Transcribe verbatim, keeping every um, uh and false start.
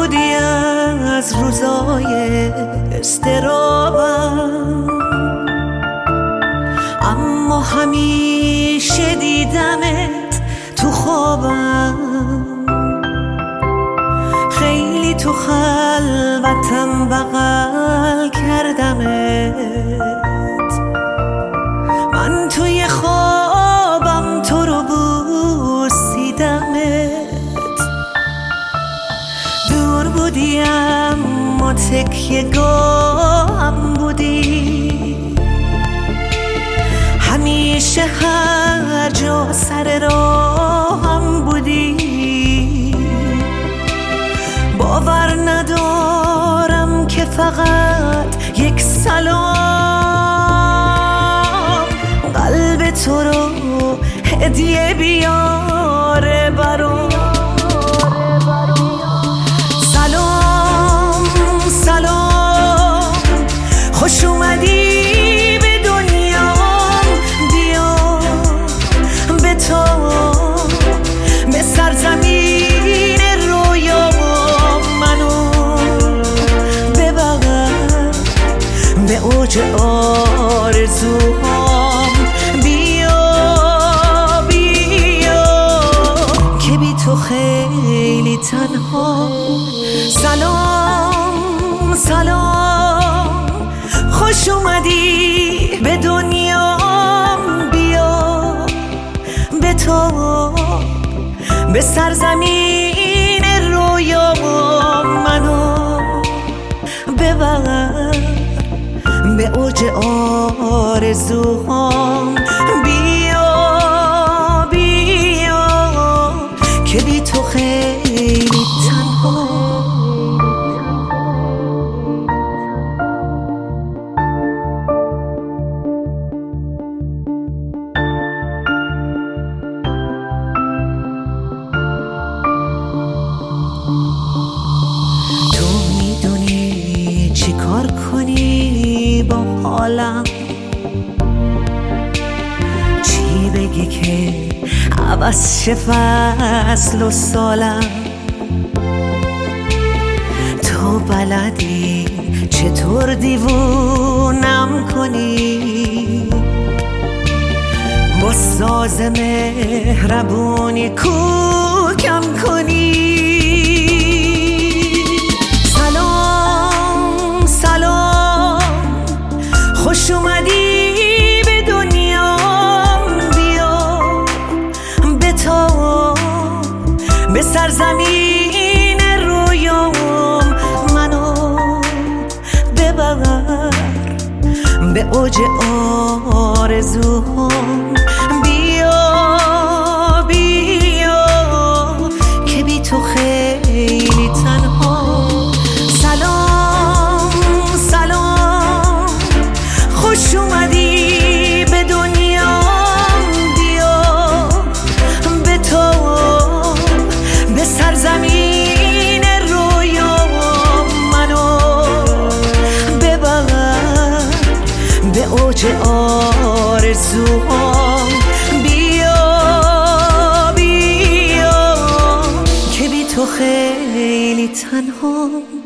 بودی از روزای استرابم، اما همیشه دیدمت تو خوابم. خیلی تو خلوتم بغل کردمت، من توی خوابم تو رو بوسیدمت. دور بودی اما تکیه گاهم بودی، همیشه هر جا سر راهم بودی. باور ندارم که فقط یک سلام قلب تو رو هدیه بیاره برام. سلام سلام، خوش اومدی به دنیام، بیا به تو به سرزمین رویام، منو ببر به اوج آرزوهام. بیا بیا که بی تو خیلی تنها. سلام سلام، خوش اومدی به دنیام، بیا به تو به سرزمین رویام، منو ببر به اوج آرزوهام. بیا بیا که بی تو خیلی تنها. تو میدونی چی کار کنی با حالم، چی بگی که عوض شه فصل و سالم. تو بلدی چطور دیوونم کنی، با ساز مهربونی کوکم کنی. سلام سلام، خوش اومدی به دنیام، بیا به تو به سرزمین رویام، منو ببر به اوج آرزوهام. بیا بیا که بی تو خیلی تنها. سلام سلام، خوش اومدی به دنیام، بیا به تو به سرزمین رویام، منو ببر به اوج آرزوهام. بیا بیا که بی تو خیلی تنها.